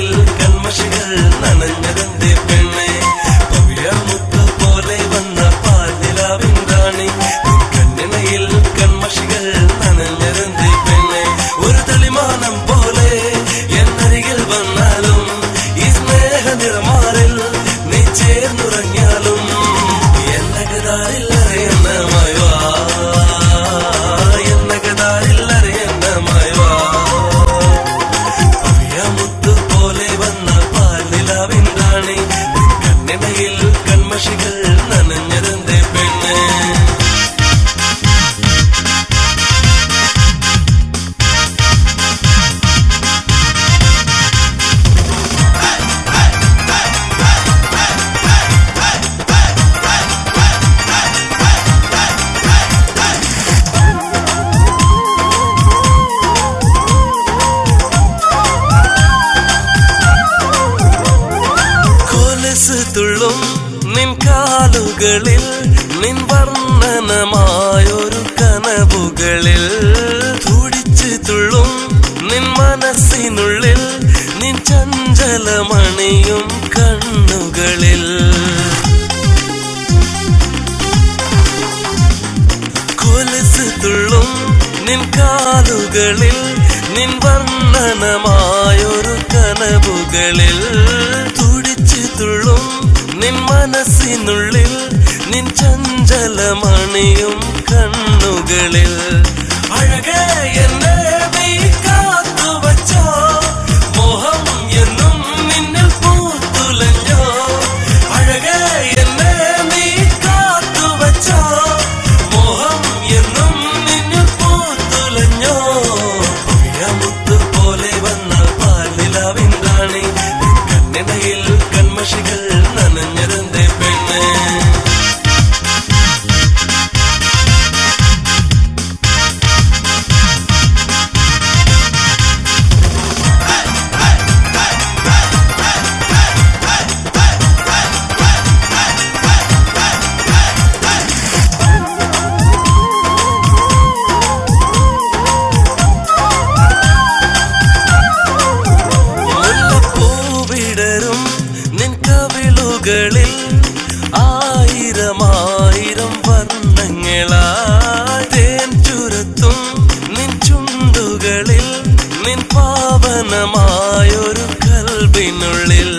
കണ്ണിണയിൽ കൺമഷികൾ നനഞ്ഞതെന്തേ പെണ്ണെ പവിഴമുത്ത് പോലെ വന്ന പാൽനിലാവിൻ റാണി കണ്ണിണയിൽ കൺമഷികൾ നനഞ്ഞതെന്തേ പെണ്ണെ ഒരു തെളിമാനം പോലെ എന്നരികിൽ വന്നാലും ഈ സ്നേഹ നിറമാറിൽ നീ ചേർന്നുറങ്ങിയാലും കണ്ണിണയിൽ കൺമഷികൾ നനഞ്ഞതെന്തേ പെണ്ണെ തുള്ളും നിൻ കാലുകളിൽ നിൻ വർണ്ണനമായൊരു കനവുകളിൽ തുടിച്ചു തുള്ളും നിൻ മനസ്സിനുള്ളിൽ നിൻ ചഞ്ചലമണിയും കണ്ണുകളിൽ കൊലുസ് തുള്ളും നിൻ കാലുകളിൽ നിൻ വർണ്ണനമായൊരു കനവുകളിൽ തുടിച്ചു തുള്ളും നിൻ മനസ്സിനുള്ളിൽ നിൻ ചഞ്ചലമണിയും കണ്ണുകളിൽ അഴകേ എന്നെ നീ കാത്തുവച്ചോ മോഹം എന്നും നിന്നിൽ പൂത്തുലഞ്ഞോ അഴകേ എന്നെ നീ കാത്തുവച്ചോ മോഹം എന്നും നിന്നിൽ പൂത്തുലഞ്ഞോ പവിഴമുത്ത് പോലെ വന്ന പാൽനിലാവിൻ റാണി കണ്ണിണയിൽ കൺമഷികൾ നനഞ്ഞതെന്തേ പെണ്ണെ മുല്ലപ്പൂവിടരും നിൻ കവിളുകളിൽ ആയിരമായിരം വർണ്ണങ്ങളായി തേൻ ചുരത്തും നിൻ ചുണ്ടുകളിൽ നിൻ പാവനമായൊരു കൽബിനുള്ളിൽ